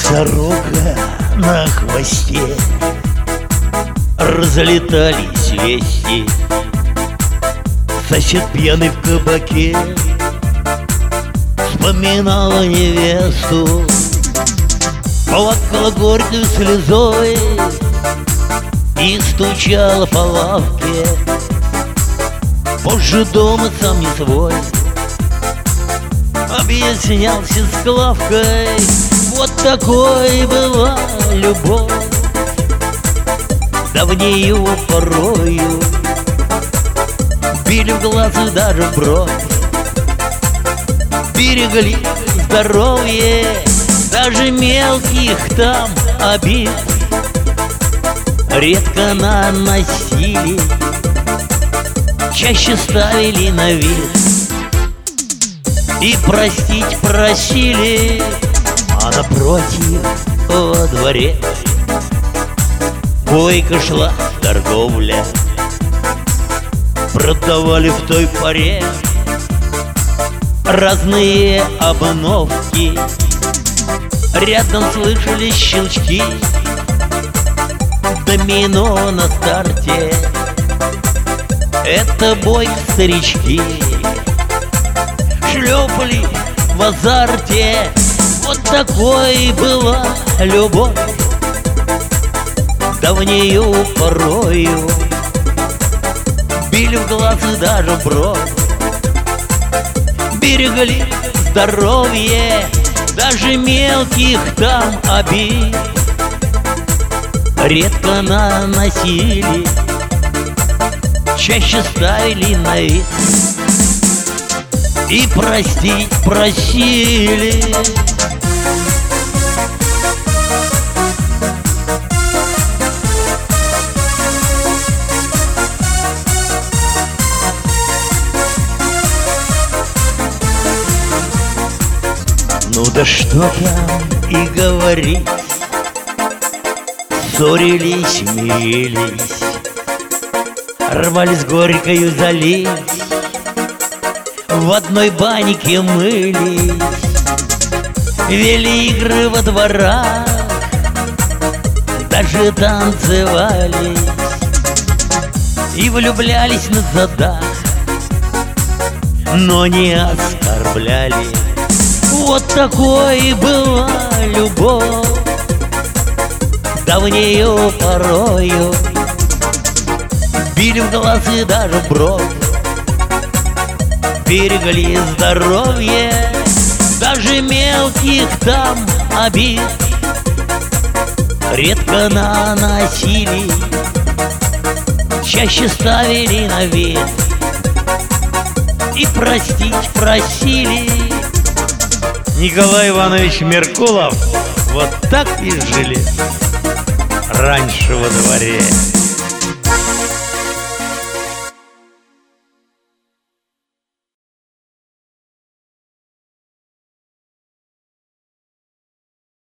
Сорока на хвосте, разлетались вести. Сосед пьяный в кабаке вспоминала невесту, плакала горькой слезой и стучала по лавке. Позже дома сам не свой объяснялся с Клавкой. Вот такой была любовь, давнею порою били в глаз и даже в бровь, берегли здоровье даже мелких там обид, редко наносили, чаще ставили на вид. И простить просили, а напротив во дворе бойко шла торговля. Продавали в той поре разные обновки, рядом слышались щелчки домино на старте. Это бойко старички шлепали в азарте. Вот такой была любовь, давнею порою били в глаз и даже в бровь, берегли здоровье даже мелких там обид, редко наносили, чаще ставили на вид. И простить просили. Ну да что там и говорить, ссорились, мирились, рвались горькою залить, в одной баньке мылись, вели игры во дворах, даже танцевались и влюблялись на задах, но не оскорбляли. Вот такой была любовь, давнею порою били в глаз и даже в бровь, берегли здоровье даже мелких там обид, редко наносили, чаще ставили на вид. И простить просили. Николай Иванович Меркулов вот так и жили раньше во дворе.